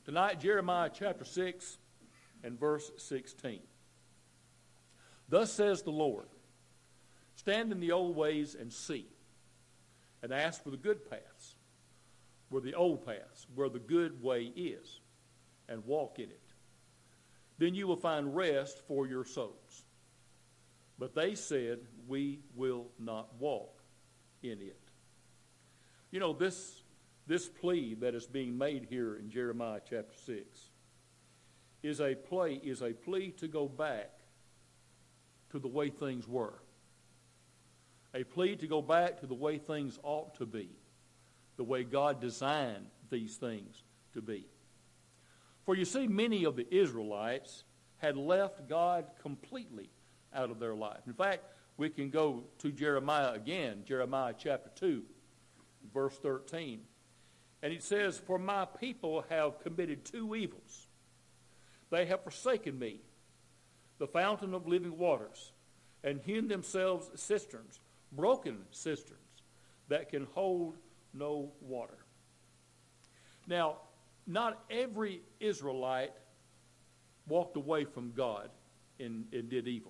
Tonight, Jeremiah chapter 6 and verse 16. Thus says the Lord, stand in the old ways and see, and ask for the good paths, where the old paths, where the good way is, and walk in it. Then you will find rest for your souls. But they said, we will not walk in it. You know, this plea that is being made here in Jeremiah chapter 6 is a plea to go back to the way things were. A plea to go back to the way things ought to be, the way God designed these things to be. For you see, many of the Israelites had left God completely out of their life. In fact, we can go to Jeremiah again, Jeremiah chapter 2, verse 13. And it says, for my people have committed two evils. They have forsaken me, the fountain of living waters, and hewn themselves cisterns, broken cisterns, that can hold no water. Now, not every Israelite walked away from God and did evil.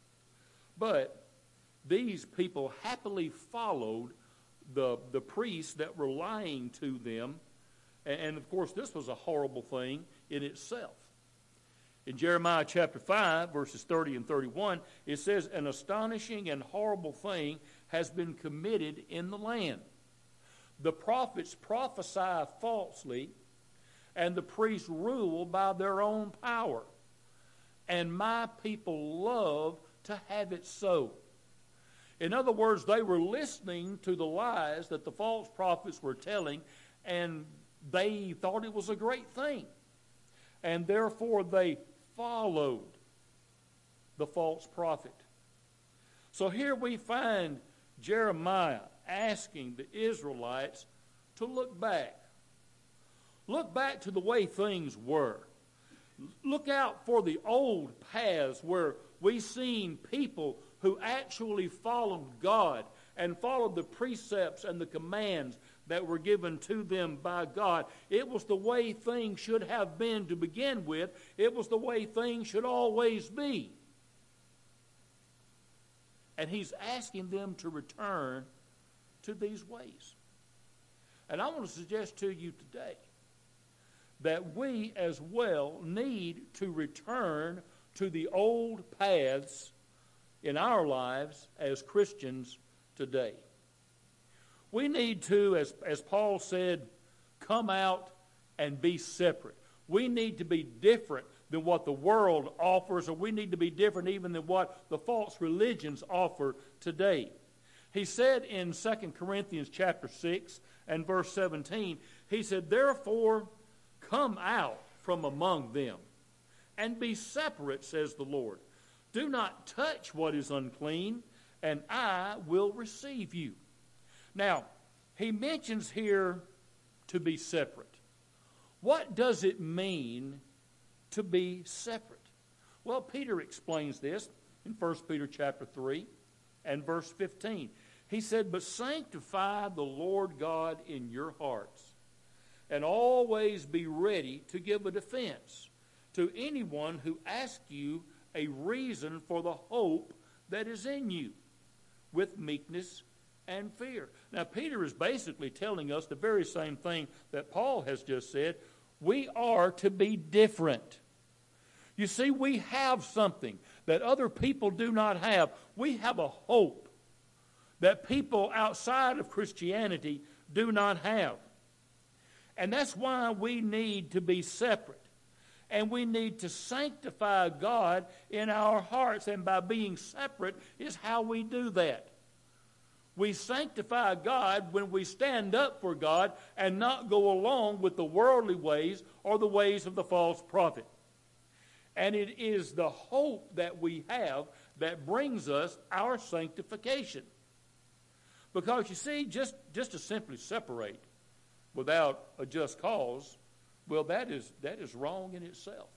But these people happily followed the priests that were lying to them. And of course, this was a horrible thing in itself. In Jeremiah chapter 5, verses 30 and 31, it says, an astonishing and horrible thing has been committed in the land. The prophets prophesy falsely, and the priests rule by their own power. And my people love to have it so. In other words, they were listening to the lies that the false prophets were telling, and they thought it was a great thing. And therefore they followed the false prophet. So here we find Jeremiah asking the Israelites to look back. Look back to the way things were. Look out for the old paths where we've seen people who actually followed God and followed the precepts and the commands that were given to them by God. It was the way things should have been to begin with. It was the way things should always be. And he's asking them to return to these ways. And I want to suggest to you today that we as well need to return to the old paths in our lives as Christians today. We need to, as Paul said, come out and be separate. We need to be different than what the world offers, or we need to be different even than what the false religions offer today. He said in 2 Corinthians chapter 6 and verse 17, he said, therefore come out from among them and be separate, says the Lord. Do not touch what is unclean, and I will receive you. Now, he mentions here to be separate. What does it mean to be separate? Well, Peter explains this in 1 Peter chapter 3 and verse 15. He said, but sanctify the Lord God in your hearts, and always be ready to give a defense to anyone who asks you a reason for the hope that is in you, with meekness and fear. Now, Peter is basically telling us the very same thing that Paul has just said. We are to be different. You see, we have something that other people do not have. We have a hope that people outside of Christianity do not have. And that's why we need to be separate. And we need to sanctify God in our hearts. And by being separate is how we do that. We sanctify God when we stand up for God and not go along with the worldly ways or the ways of the false prophet. And it is the hope that we have that brings us our sanctification. Because you see, just to simply separate without a just cause, well, that is wrong in itself.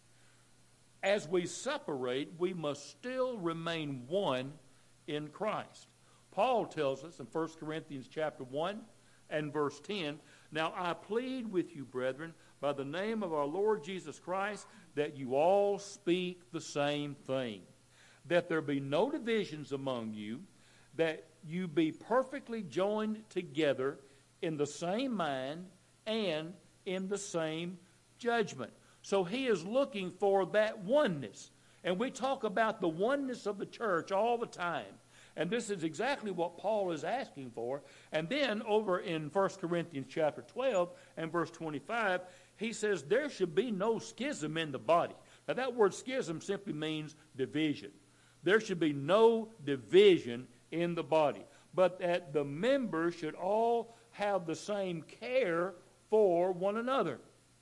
As we separate, we must still remain one in Christ. Paul tells us in 1 Corinthians chapter 1 and verse 10, now I plead with you, brethren, by the name of our Lord Jesus Christ, that you all speak the same thing, that there be no divisions among you, that you be perfectly joined together in the same mind and in the same judgment. So he is looking for that oneness. And we talk about the oneness of the church all the time. And this is exactly what Paul is asking for. And then over in 1 Corinthians chapter 12 and verse 25, he says there should be no schism in the body. Now that word schism simply means division. There should be no division in the body, but that the members should all have the same care for one another.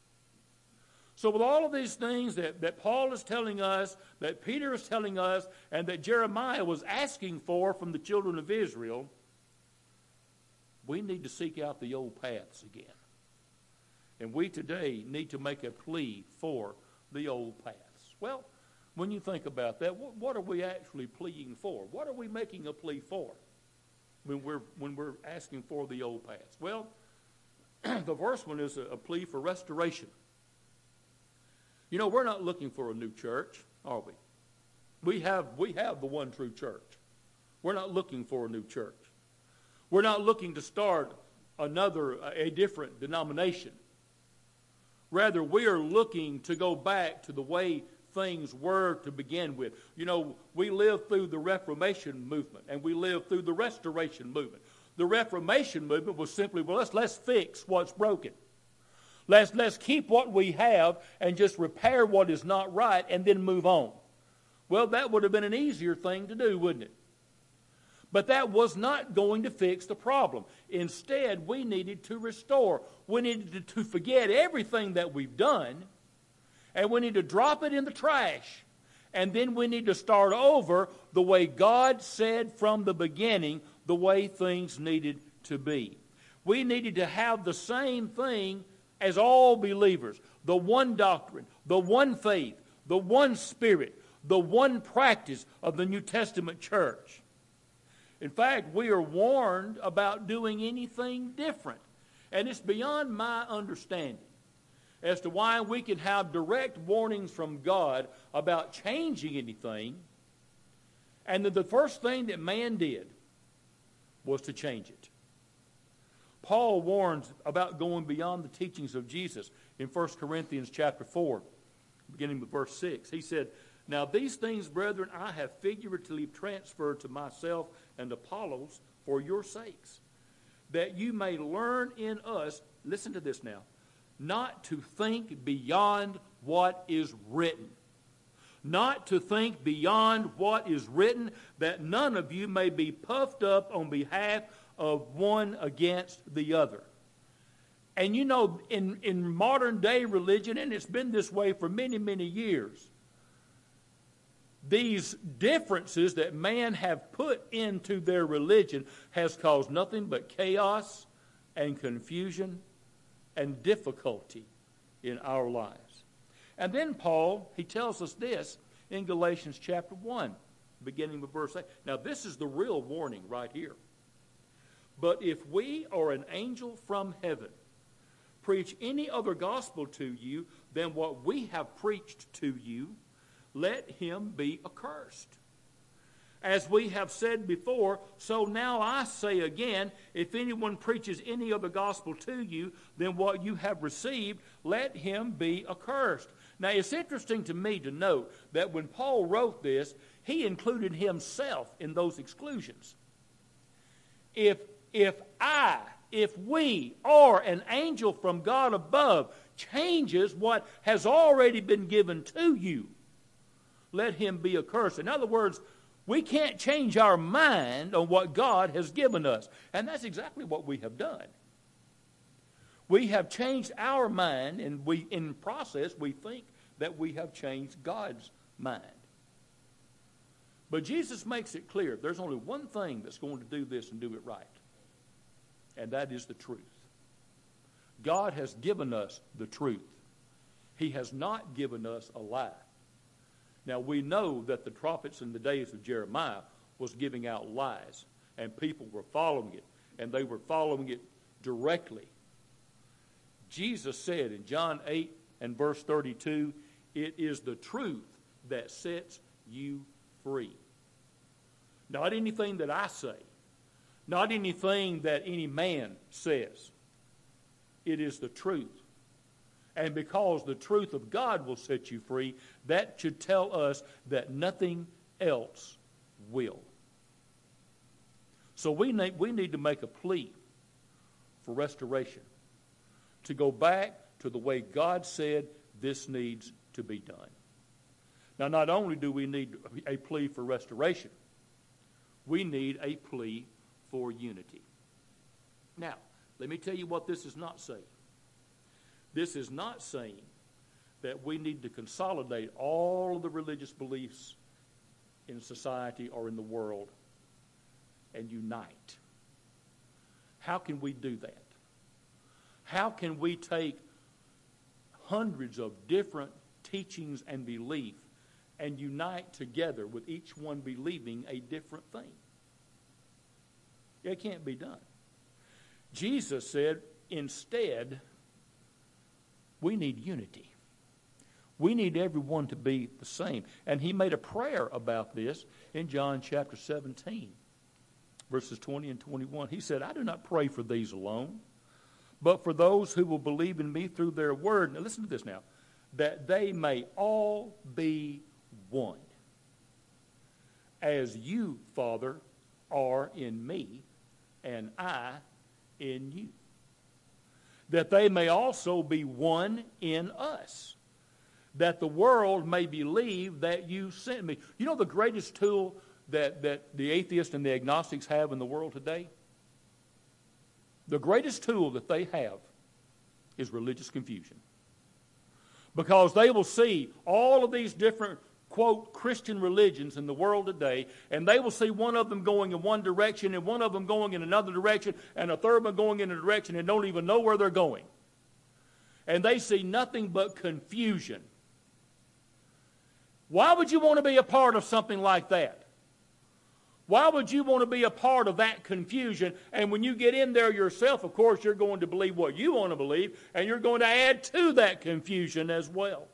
So with all of these things that Paul is telling us, that Peter is telling us, and that Jeremiah was asking for from the children of Israel, we need to seek out the old paths again. And we today need to make a plea for the old paths. Well, when you think about that, what are we actually pleading for? What are we making a plea for when we're asking for the old paths? Well, the first one is a plea for restoration. You know, we're not looking for a new church, are we? We have the one true church. We're not looking for a new church. We're not looking to start a different denomination. Rather, we are looking to go back to the way things were to begin with. You know, we lived through the Reformation movement, and we lived through the Restoration movement. The Reformation movement was simply, well, let's fix what's broken. Let's keep what we have and just repair what is not right and then move on. Well, that would have been an easier thing to do, wouldn't it? But that was not going to fix the problem. Instead, we needed to restore. We needed to forget everything that we've done, and we need to drop it in the trash. And then we need to start over the way God said from the beginning, the way things needed to be. We needed to have the same thing as all believers, the one doctrine, the one faith, the one Spirit, the one practice of the New Testament church. In fact, we are warned about doing anything different. And it's beyond my understanding as to why we can have direct warnings from God about changing anything, and that the first thing that man did was to change it. Paul warns about going beyond the teachings of Jesus in 1 Corinthians chapter 4, beginning with verse 6. He said, "Now these things, brethren, I have figuratively transferred to myself and Apollos for your sakes, that you may learn in us," listen to this now, "not to think beyond what is written." Not to think beyond what is written, that none of you may be puffed up on behalf of one against the other. And you know, in modern day religion, and it's been this way for many, many years, these differences that man have put into their religion has caused nothing but chaos and confusion and difficulty in our lives. And then Paul, he tells us this in Galatians chapter 1, beginning with verse 8. Now this is the real warning right here. "But if we or an angel from heaven preach any other gospel to you than what we have preached to you, let him be accursed. As we have said before, so now I say again, if anyone preaches any other gospel to you than what you have received, let him be accursed." Now it's interesting to me to note that when Paul wrote this, he included himself in those exclusions. If we, or an angel from God above, changes what has already been given to you, let him be accursed. In other words, we can't change our mind on what God has given us. And that's exactly what we have done. We have changed our mind, and in process, we think that we have changed God's mind. But Jesus makes it clear there's only one thing that's going to do this and do it right. And that is the truth. God has given us the truth. He has not given us a lie. Now we know that the prophets in the days of Jeremiah was giving out lies, and people were following it, and they were following it directly. Jesus said in John 8 and verse 32, it is the truth that sets you free. Not anything that I say, not anything that any man says. It is the truth. And because the truth of God will set you free, that should tell us that nothing else will. So we need to make a plea for restoration, to go back to the way God said this needs to be done. Now, not only do we need a plea for restoration, we need a plea for unity. Now, let me tell you what this is not saying. This is not saying that we need to consolidate all of the religious beliefs in society or in the world and unite. How can we do that? How can we take hundreds of different teachings and belief and unite together with each one believing a different thing? It can't be done. Jesus said, instead, we need unity. We need everyone to be the same. And he made a prayer about this in John chapter 17, verses 20 and 21. He said, I do not pray for these alone, but for those who will believe in me through their word. Now listen to this now. That they may all be one. As you, Father, are in me, and I in you. That they may also be one in us, that the world may believe that you sent me. You know the greatest tool that the atheists and the agnostics have in the world today? The greatest tool that they have is religious confusion. Because they will see all of these different, quote, Christian religions in the world today, and they will see one of them going in one direction and one of them going in another direction and a third one going in a direction and don't even know where they're going. And they see nothing but confusion. Why would you want to be a part of something like that? Why would you want to be a part of that confusion? And when you get in there yourself, of course, you're going to believe what you want to believe, and you're going to add to that confusion as well.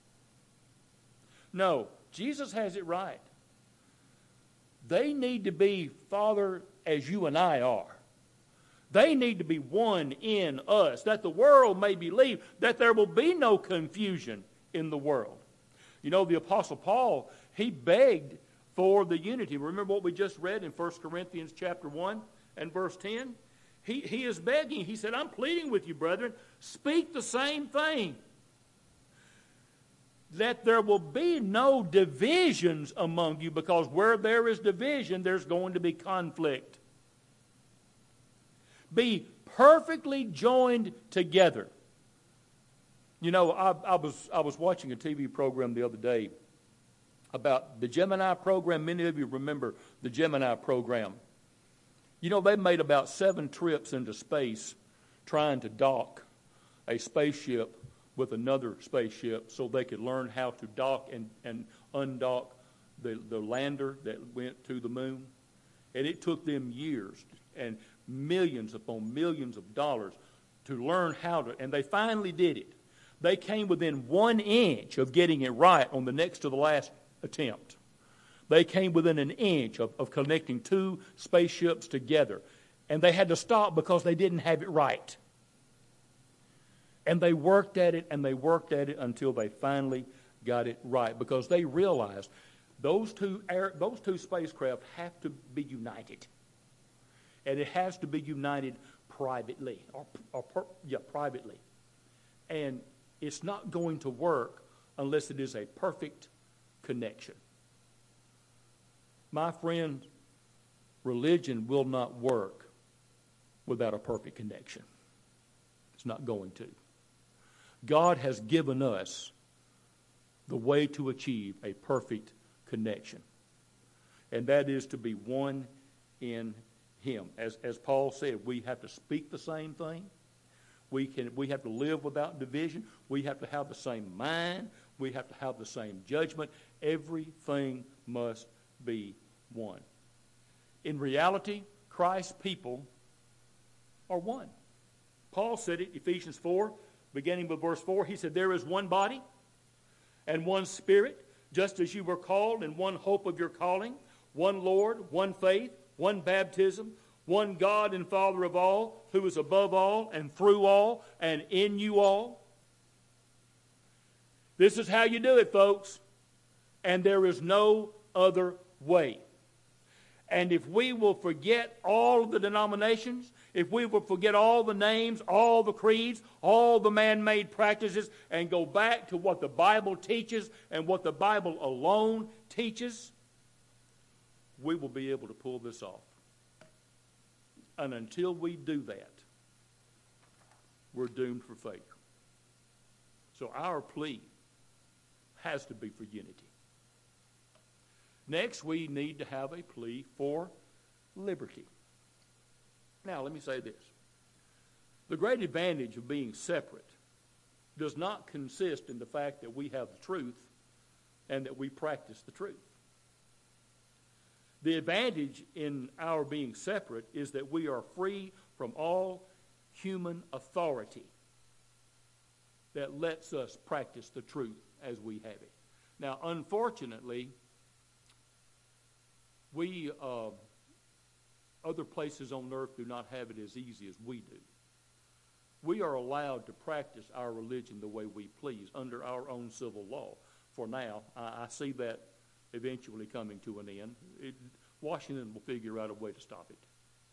No, Jesus has it right. They need to be, Father, as you and I are. They need to be one in us, that the world may believe that there will be no confusion in the world. You know, the Apostle Paul, he begged for the unity. Remember what we just read in 1 Corinthians chapter 1 and verse 10? He is begging. He said, I'm pleading with you, brethren, speak the same thing. That there will be no divisions among you, because where there is division, there's going to be conflict. Be perfectly joined together. You know, I was watching a TV program the other day about the Gemini program. Many of you remember the Gemini program. You know, they made about 7 trips into space trying to dock a spaceship with another spaceship so they could learn how to dock and undock the lander that went to the moon. And it took them years and millions upon millions of dollars to learn how to, and they finally did it. They came within 1 inch of getting it right on the next to the last attempt. They came within an inch of connecting 2 spaceships together. And they had to stop because they didn't have it right. And they worked at it and they worked at it until they finally got it right, because they realized those two spacecraft have to be united. And it has to be united privately. Privately. And it's not going to work unless it is a perfect connection. My friend, religion will not work without a perfect connection. It's not going to. God has given us the way to achieve a perfect connection. And that is to be one in Him. As Paul said, we have to speak the same thing. We have to live without division. We have to have the same mind. We have to have the same judgment. Everything must be one. In reality, Christ's people are one. Paul said it, Ephesians 4, beginning with verse 4, he said, there is one body and one Spirit, just as you were called in one hope of your calling, one Lord, one faith, one baptism, one God and Father of all, who is above all and through all and in you all. This is how you do it, folks. And there is no other way. And if we will forget all of the denominations, if we will forget all the names, all the creeds, all the man-made practices, and go back to what the Bible teaches and what the Bible alone teaches, we will be able to pull this off. And until we do that, we're doomed for failure. So our plea has to be for unity. Next, we need to have a plea for liberty. Now, let me say this. The great advantage of being separate does not consist in the fact that we have the truth and that we practice the truth. The advantage in our being separate is that we are free from all human authority that lets us practice the truth as we have it. Now, unfortunately, we, other places on earth do not have it as easy as we do. We are allowed to practice our religion the way we please under our own civil law. For now, I see that eventually coming to an end. Washington will figure out a way to stop it.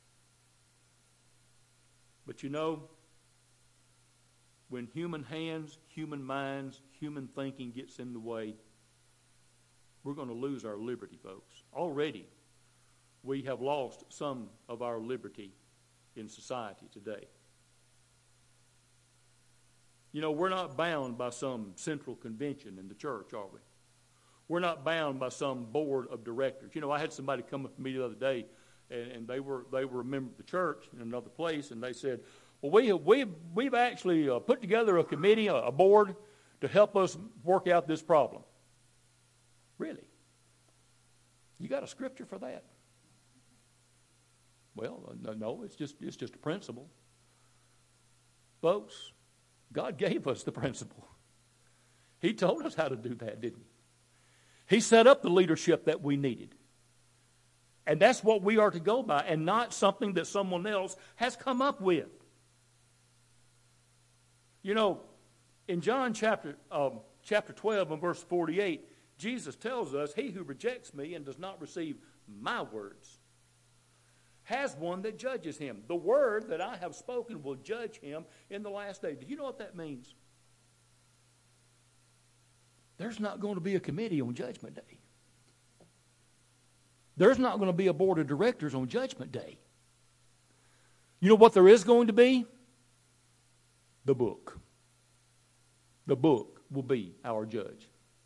But you know, when human hands, human minds, human thinking gets in the way, we're going to lose our liberty, folks. Already, we have lost some of our liberty in society today. You know, we're not bound by some central convention in the church, are we? We're not bound by some board of directors. You know, I had somebody come up to me the other day, and they were a member of the church in another place, and they said, well, we've actually put together a committee, a board, to help us work out this problem. Really? You got a scripture for that? Well, no, it's just a principle. Folks, God gave us the principle. He told us how to do that, didn't he? He set up the leadership that we needed. And that's what we are to go by, and not something that someone else has come up with. You know, in John chapter 12 and verse 48, Jesus tells us, he who rejects me and does not receive my words has one that judges him. The word that I have spoken will judge him in the last day. Do you know what that means? There's not going to be a committee on Judgment Day. There's not going to be a board of directors on Judgment Day. You know what there is going to be? The book. The book will be our judge.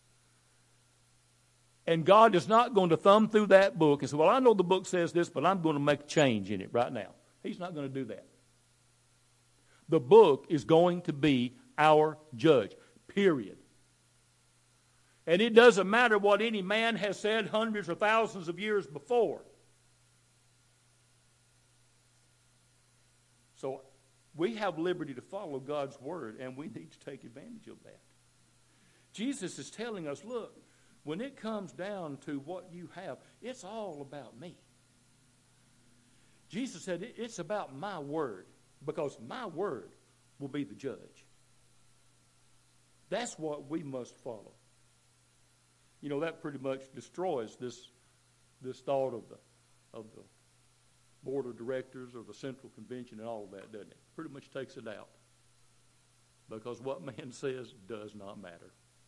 And God is not going to thumb through that book and say, well, I know the book says this, but I'm going to make a change in it right now. He's not going to do that. The book is going to be our judge, period. And it doesn't matter what any man has said hundreds or thousands of years before. So we have liberty to follow God's word, and we need to take advantage of that. Jesus is telling us, look, when it comes down to what you have, it's all about me. Jesus said it's about my word, because my word will be the judge. That's what we must follow. You know, that pretty much destroys this thought of the board of directors or the central convention and all of that, doesn't it? Pretty much takes it out. Because what man says does not matter.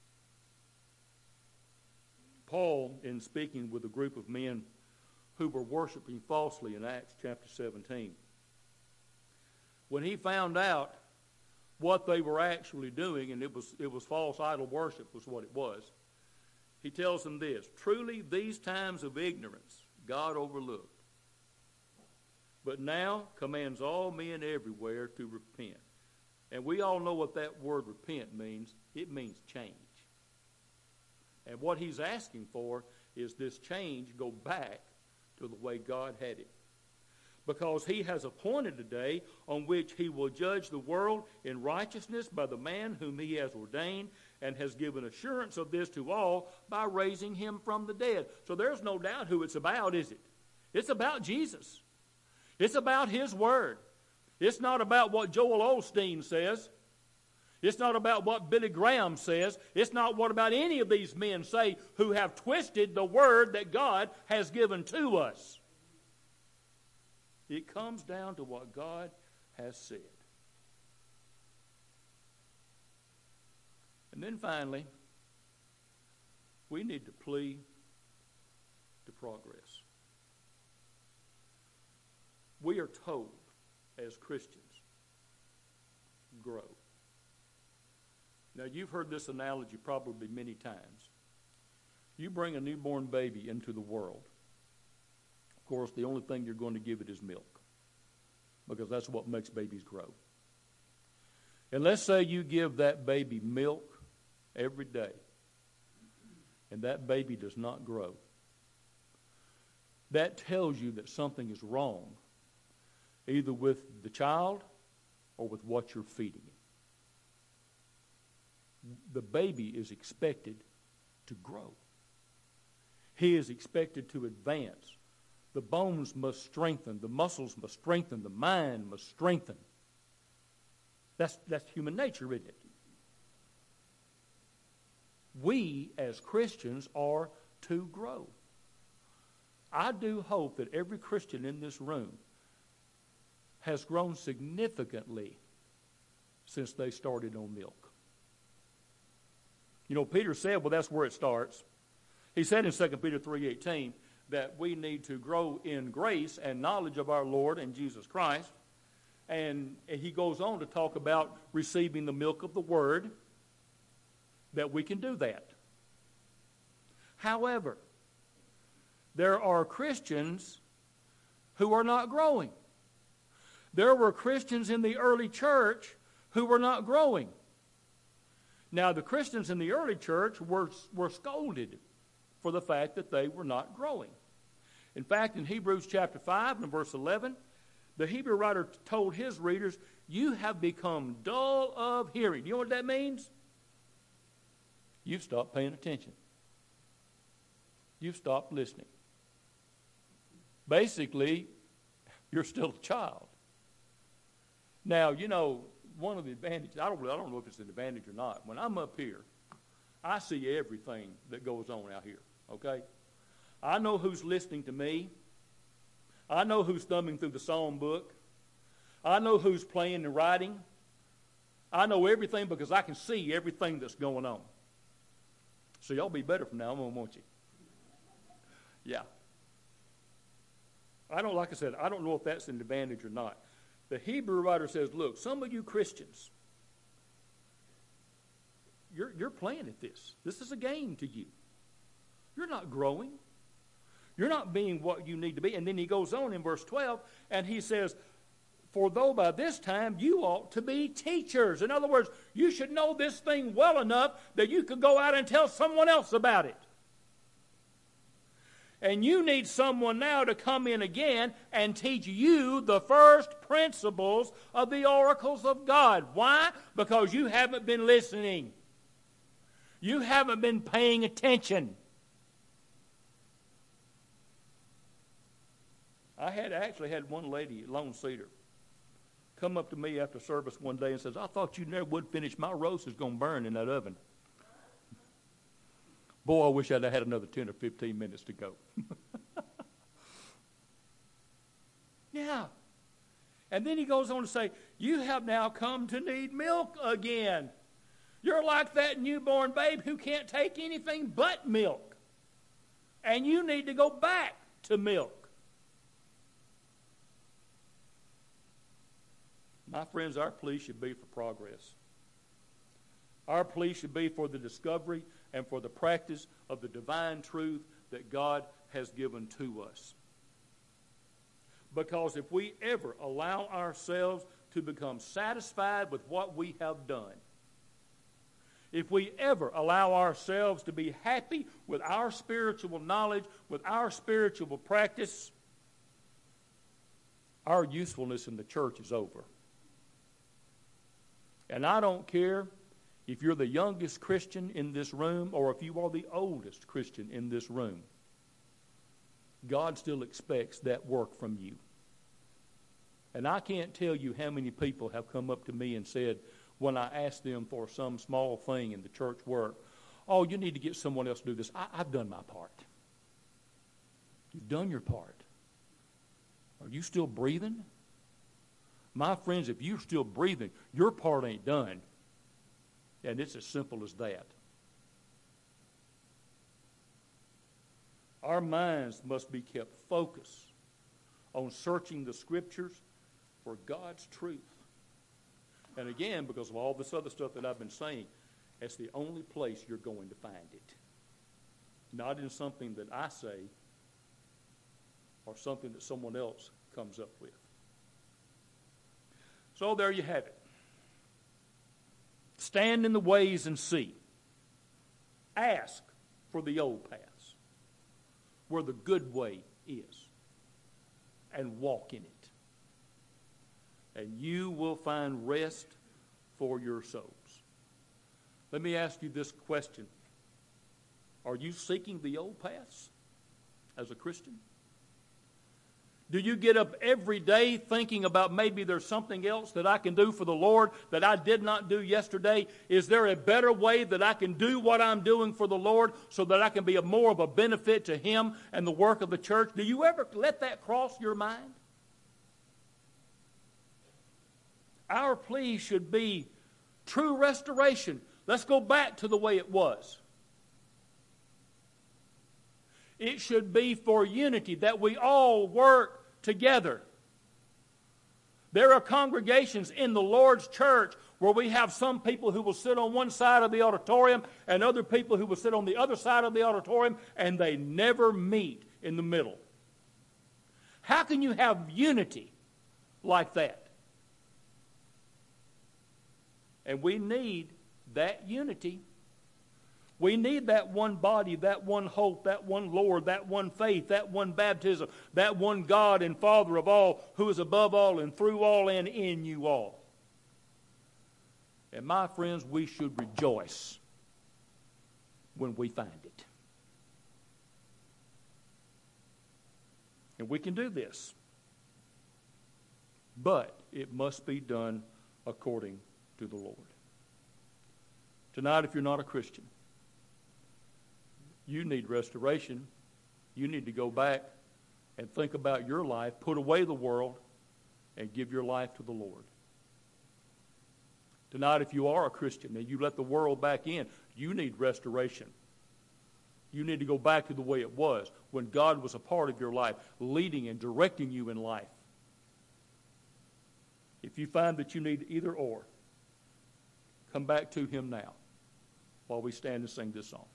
Paul, in speaking with a group of men who were worshiping falsely in Acts chapter 17, when he found out what they were actually doing, and it was false idol worship was what it was, he tells them this: truly these times of ignorance God overlooked, but now commands all men everywhere to repent. And we all know what that word repent means. It means change. And what he's asking for is this change go back to the way God had it. because he has appointed a day on which he will judge the world in righteousness by the man whom he has ordained, and has given assurance of this to all by raising him from the dead. So there's no doubt who it's about, is it? It's about Jesus. It's about his word. It's not about what Joel Osteen says. It's not about what Billy Graham says. It's not what about any of these men say who have twisted the word that God has given to us. It comes down to what God has said. And then finally, we need to plea to progress. We are told as Christians, grow. Now, you've heard this analogy probably many times. You bring a newborn baby into the world. Of course, the only thing you're going to give it is milk, because that's what makes babies grow. And let's say you give that baby milk every day, and that baby does not grow. That tells you that something is wrong, either with the child or with what you're feeding it. The baby is expected to grow. He is expected to advance. The bones must strengthen. The muscles must strengthen. The mind must strengthen. That's human nature, isn't it? We, as Christians, are to grow. I do hope that every Christian in this room has grown significantly since they started on milk. You know, Peter said, well, that's where it starts. He said in 2 Peter 3:18 that we need to grow in grace and knowledge of our Lord and Jesus Christ. And he goes on to talk about receiving the milk of the Word, that we can do that. However, there are Christians who are not growing. There were Christians in the early church who were not growing. Now, the Christians in the early church were scolded for the fact that they were not growing. In fact, in Hebrews chapter 5 and verse 11, the Hebrew writer told his readers, you have become dull of hearing. You know what that means? You've stopped paying attention. You've stopped listening. Basically, you're still a child. Now, you know, one of the advantages, I don't know if it's an advantage or not. When I'm up here, I see everything that goes on out here, okay? I know who's listening to me. I know who's thumbing through the psalm book. I know who's playing and writing. I know everything because I can see everything that's going on. So y'all be better from now on, won't you? Yeah. Like I said, I don't know if that's an advantage or not. The Hebrew writer says, look, some of you Christians, you're playing at this. This is a game to you. You're not growing. You're not being what you need to be. And then he goes on in verse 12, and he says, for though by this time you ought to be teachers. In other words, you should know this thing well enough that you could go out and tell someone else about it. And you need someone now to come in again and teach you the first principles of the oracles of God. Why? Because you haven't been listening. You haven't been paying attention. I actually had one lady at Lone Cedar come up to me after service one day and says, I thought you never would finish. My roast is going to burn in that oven. Boy, I wish I'd had another 10 or 15 minutes to go. Yeah. And then he goes on to say, you have now come to need milk again. You're like that newborn babe who can't take anything but milk. And you need to go back to milk. My friends, our plea should be for progress. Our plea should be for the discovery and for the practice of the divine truth that God has given to us. Because if we ever allow ourselves to become satisfied with what we have done, if we ever allow ourselves to be happy with our spiritual knowledge, with our spiritual practice, our usefulness in the church is over. And I don't care if you're the youngest Christian in this room or if you are the oldest Christian in this room. God still expects that work from you. And I can't tell you how many people have come up to me and said, when I asked them for some small thing in the church work, oh, you need to get someone else to do this. I've done my part. You've done your part. Are you still breathing? My friends, if you're still breathing, your part ain't done. And it's as simple as that. Our minds must be kept focused on searching the Scriptures for God's truth. And again, because of all this other stuff that I've been saying, it's the only place you're going to find it. Not in something that I say or something that someone else comes up with. So there you have it. Stand in the ways and see. Ask for the old paths, where the good way is, and walk in it. And you will find rest for your souls. Let me ask you this question. Are you seeking the old paths as a Christian? Do you get up every day thinking about maybe there's something else that I can do for the Lord that I did not do yesterday? Is there a better way that I can do what I'm doing for the Lord so that I can be more of a benefit to Him and the work of the church? Do you ever let that cross your mind? Our plea should be true restoration. Let's go back to the way it was. It should be for unity, that we all work together. There are congregations in the Lord's church where we have some people who will sit on one side of the auditorium and other people who will sit on the other side of the auditorium, and they never meet in the middle. How can you have unity like that? And we need that unity. We need that one body, that one hope, that one Lord, that one faith, that one baptism, that one God and Father of all, who is above all and through all and in you all. And my friends, we should rejoice when we find it. And we can do this. But it must be done according to the Lord. Tonight, if you're not a Christian, you need restoration. You need to go back and think about your life, put away the world, and give your life to the Lord. Tonight, if you are a Christian and you let the world back in, you need restoration. You need to go back to the way it was when God was a part of your life, leading and directing you in life. If you find that you need either or, come back to Him now while we stand and sing this song.